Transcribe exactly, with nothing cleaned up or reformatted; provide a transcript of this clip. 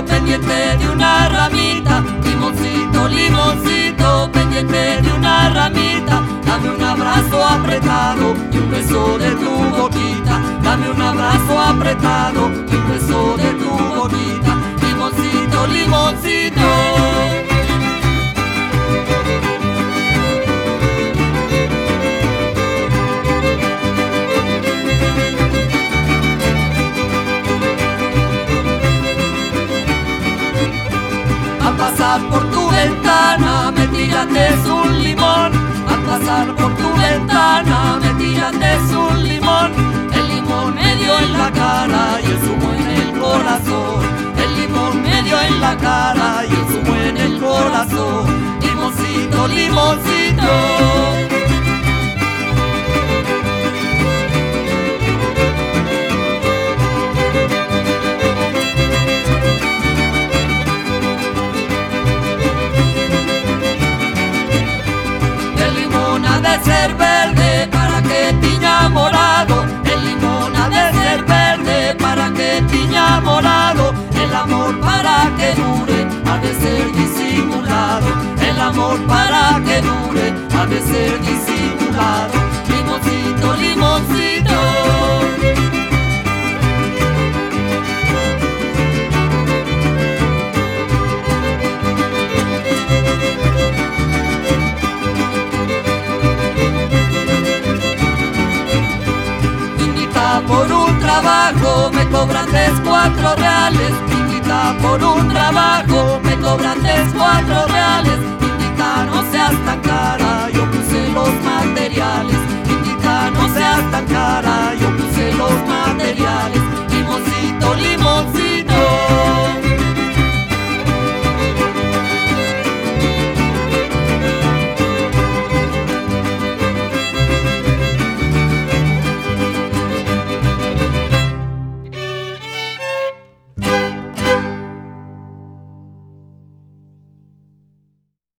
limoncito, pendiente de una ramita. Limoncito, limoncito, pendiente de una ramita. Dame un abrazo apretado y un beso de tu boquita. Dame un abrazo apretado y un beso de tu boquita. Limoncito, limoncito. Al pasar por tu ventana me tiraste un limón. Al pasar por tu ventana me tiraste un limón. El limón me dio en la cara y el zumo en el corazón. El limón me dio en la cara y el zumo en el corazón. Limoncito, limoncito. De ser verde para que tiña morado. El limón ha de ser verde para que tiña morado. El amor para que dure ha de ser disimulado. El amor para que dure ha de ser disimulado. Limoncito, limoncito. Por un trabajo me cobran tres, cuatro reales. Invita por un trabajo me cobran tres, cuatro reales.